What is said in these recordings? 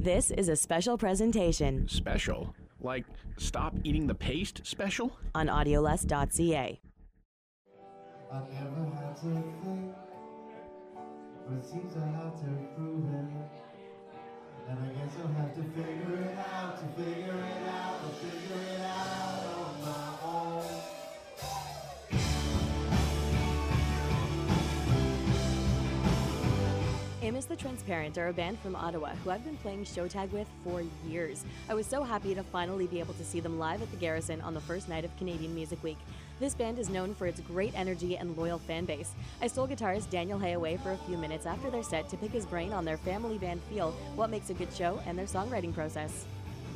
This is a special presentation Special? Like, stop eating the paste special? on audioless.ca. I never had to think, but it seems I have to prove it. And I guess I'll have to figure it out, I'll figure it out on my own. Amos the Transparent are a band from Ottawa who I've been playing show tag with for years. I was so happy to finally be able to see them live at the Garrison on the first night of Canadian Music Week. This band is known for its great energy and loyal fan base. I stole guitarist Daniel Hay away for a few minutes after their set to pick his brain on their family band feel, what makes a good show, and their songwriting process.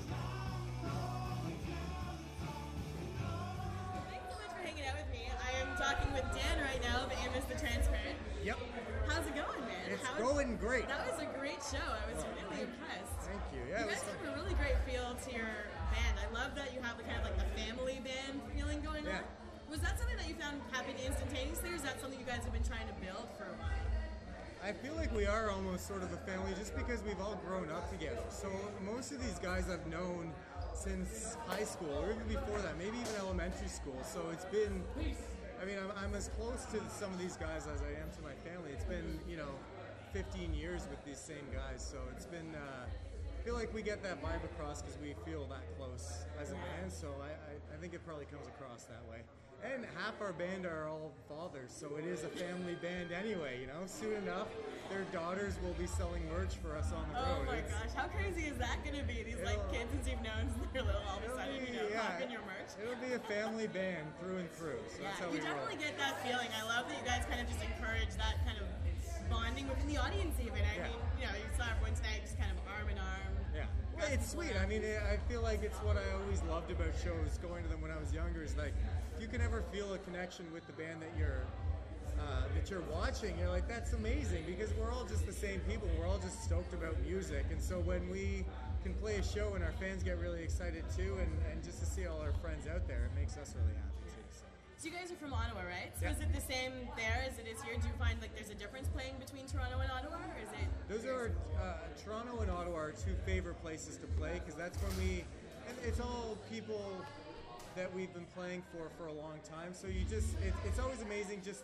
Thanks so much for hanging out with me. I am talking with Dan right now of Amos the Transparent. Yep, How's it going, man? it's going great. That was a great show. I was really impressed. Thank you. Yeah, You it was guys fun. have a really great feel to your band. I love that you have the kind of like the family band feeling going Yeah. on. Was that something that you found happened instantaneously, or is that something you guys have been trying to build for a while? I feel like we are almost sort of a family just because we've all grown up together. So most of these guys I've known since high school or even before that, maybe even elementary school. So it's been, I mean, I'm as close to some of these guys as I am to my family. It's been, 15 years with these same guys. So it's been, I feel like we get that vibe across because we feel that close as a band. So I think it probably comes across that way. And half our band are all fathers, so it is a family band anyway, Soon enough, their daughters will be selling merch for us on the Oh road. my gosh, how crazy is that going to be? These like It'll- kids since you've known since they're little, all of a It'll sudden, be- popping your merch. It'll be a family band through and through, so that's how Yeah, we you roll. definitely get that feeling. I love that you guys kind of just encourage that kind of bonding within the audience even. I Yeah. mean, you saw everyone tonight just kind of arm in arm. Yeah, well, it's sweet. I mean, I feel like it's what I always loved about shows, going to them when I was younger, is like, if you can ever feel a connection with the band that you're watching, you're like, that's amazing, because we're all just the same people. We're all just stoked about music, and so when we can play a show and our fans get really excited too, and just to see all our friends out there, it makes us really happy too. So you guys are from Ottawa, right? So Yeah. is it the same there as it is here? Do you find like there's a difference playing between Toronto and Ottawa, or is it? Those are Toronto and Ottawa are two favorite places to play, because that's when and it's all people that we've been playing for a long time. So it's always amazing just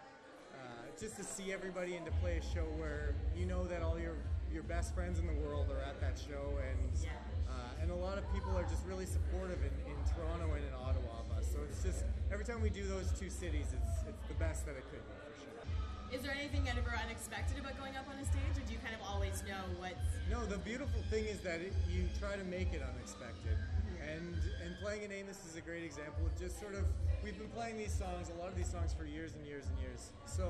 to see everybody and to play a show where that all your best friends in the world are at that show, and a lot of people are just really supportive in Toronto and in Ottawa of us. So it's just, every time we do those two cities, it's the best that it could be, for sure. Is there anything ever unexpected about going up on a stage, or do you kind of always know what's? No, the beautiful thing is that you try to make it unexpected. And playing in Amos is a great example of just sort of, we've been playing these songs, a lot of these songs for years and years and years. So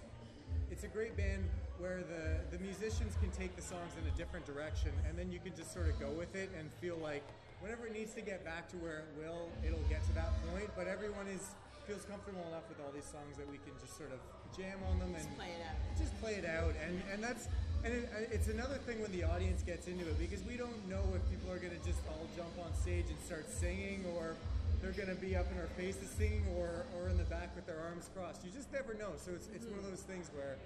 it's a great band where the musicians can take the songs in a different direction, and then you can just sort of go with it and feel like whenever it needs to get back to where it'll get to that point. But everyone feels comfortable enough with all these songs that we can just sort of jam on them and Just play it out. and it's another thing when the audience gets into it, because we don't know if people are going to just all jump on stage and start singing, or they're going to be up in our faces singing, or in the back with their arms crossed. You just never know. So it's one of those things where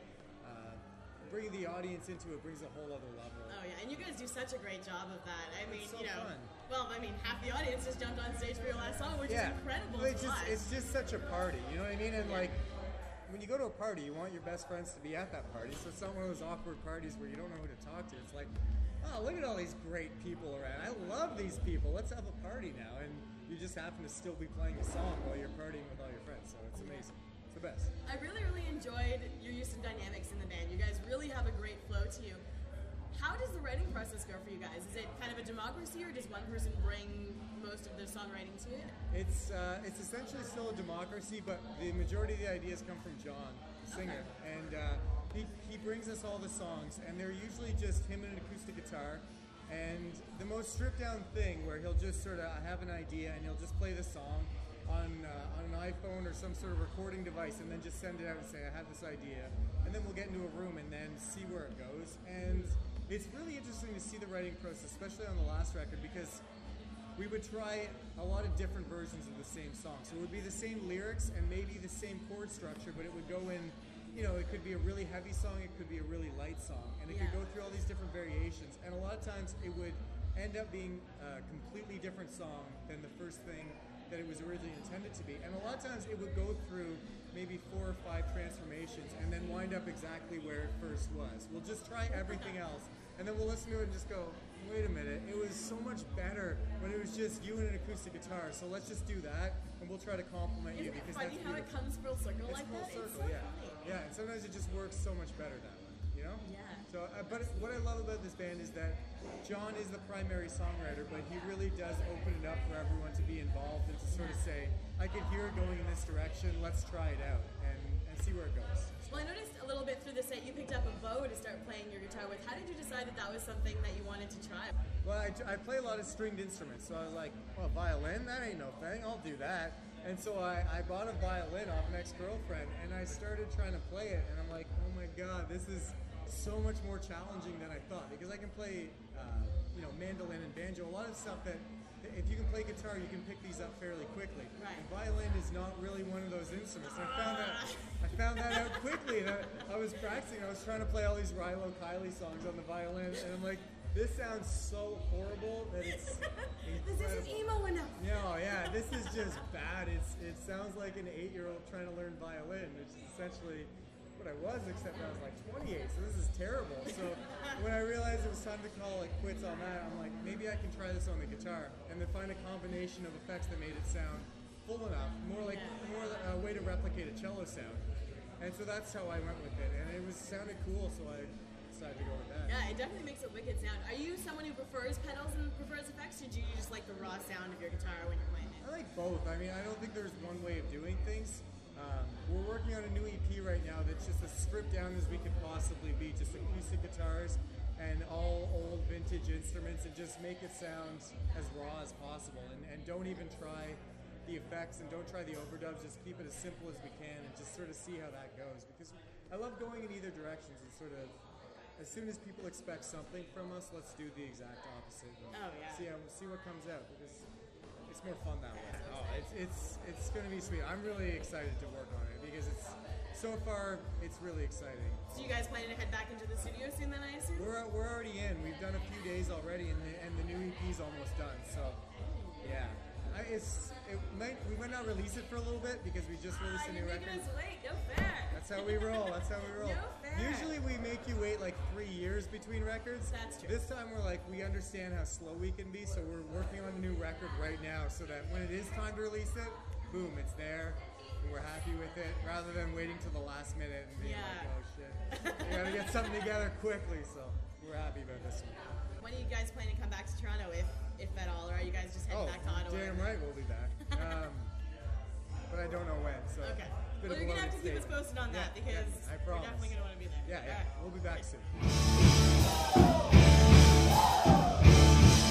bringing the audience into it brings a whole other level. Oh yeah, and you guys do such a great job of that. I mean, so fun. well, I mean, half the audience just jumped on stage for your last song, which is incredible. Well, to watch. it's just such a party, you know what I mean? And like, when you go to a party, you want your best friends to be at that party. So it's not one of those awkward parties where you don't know who to talk to. It's like, oh, look at all these great people around. I love these people. Let's have a party now. And you just happen to still be playing a song while you're partying with all your friends. So it's amazing. It's the best. I really, really enjoyed your use of dynamics in the band. You guys really have a great flow to you. How does the writing process go for you guys? Is it kind of a democracy, or does one person bring most of the songwriting to it? It's essentially still a democracy, but the majority of the ideas come from John, the singer, and he brings us all the songs, and they're usually just him and an acoustic guitar, and the most stripped down thing where he'll just sort of have an idea and he'll just play the song on an iPhone or some sort of recording device, and then just send it out and say, I have this idea, and then we'll get into a room and then see where it goes. And it's really interesting to see the writing process, especially on the last record, because we would try a lot of different versions of the same song. So it would be the same lyrics and maybe the same chord structure, but it would go in you know, it could be a really heavy song, it could be a really light song, and it could go through all these different variations. And a lot of times it would end up being a completely different song than the first thing that it was originally intended to be. And a lot of times it would go through maybe 4 or 5 transformations and then wind up exactly where it first was. We'll just try everything else, and then we'll listen to it and just go, wait a minute, it was so much better when it was just you and an acoustic guitar, so let's just do that, and we'll try to compliment you. Isn't it Because funny that's how it beautiful. comes full circle It's like full that? circle, It's so yeah. funny. Yeah, and sometimes it just works so much better that way, you know? Yeah. So, but what I love about this band is that John is the primary songwriter, but he really does open it up for everyone to be involved and to sort of say, I can hear it going in this direction, let's try it out and see where it goes. Well, I noticed a little bit through the set you picked up a bow to start playing your guitar with. How did you decide that that was something that you wanted to try? Well, I play a lot of stringed instruments, so I was like, well, violin? That ain't no thing, I'll do that. And so I bought a violin off an ex-girlfriend, and I started trying to play it, and I'm like, oh my god, this is so much more challenging than I thought, because I can play, you know, mandolin and banjo, a lot of stuff that, if you can play guitar, you can pick these up fairly quickly. Right. And violin is not really one of those instruments. And I found that out quickly. And I was practicing. I was trying to play all these Rilo Kiley songs on the violin, and I'm like, this sounds so horrible that it's This isn't emo enough. no, yeah, this is just bad. It sounds like an 8-year-old trying to learn violin, which is essentially what I was, except I was like 28, so this is terrible. So when I realized it was time to call it quits on that, I'm like, maybe I can try this on the guitar, and then find a combination of effects that made it sound full enough, more like a way to replicate a cello sound. And so that's how I went with it, and it sounded cool, so I decided to go with that. Yeah, it definitely makes a wicked sound. Are you someone who prefers pedals and prefers effects, or do you just like the raw sound of your guitar when you're playing it? I like both. I mean, I don't think there's one way of doing things. We're working on a new EP right now that's just as stripped down as we could possibly be, just acoustic guitars and all old vintage instruments, and just make it sound as raw as possible, and don't even try the effects and don't try the overdubs, just keep it as simple as we can and just sort of see how that goes, because I love going in either directions and sort of, as soon as people expect something from us, let's do the exact opposite and Oh, yeah. see what comes out, because it's more fun that way. Oh, it's going to be sweet. I'm really excited to work on it, because so far it's really exciting. So you guys planning to head back into the studio soon then, I assume? We're already in. We've done a few days already, and the new EP's almost done. So yeah, we might not release it for a little bit because we just released a new You're record. making us wait. No fair. That's how we roll. That's how we roll. No fair. Usually we make you wait like 3 years between records. That's true. This time we're like, we understand how slow we can be, so we're working on a new record right now, so that when it is time to release it, boom, it's there, and we're happy with it, rather than waiting till the last minute and being like, oh shit, we gotta get something together quickly. So we're happy about this one. When are you guys planning to come back to Toronto, if at all, or are you guys just heading back to Ottawa? Damn right we'll be back. But I don't know when, so. Okay. bit Well, of a you're gonna have to loaded keep us statement. posted on that, Yeah, because I we're promise. definitely gonna want to be there. Yeah, All right. we'll be back soon.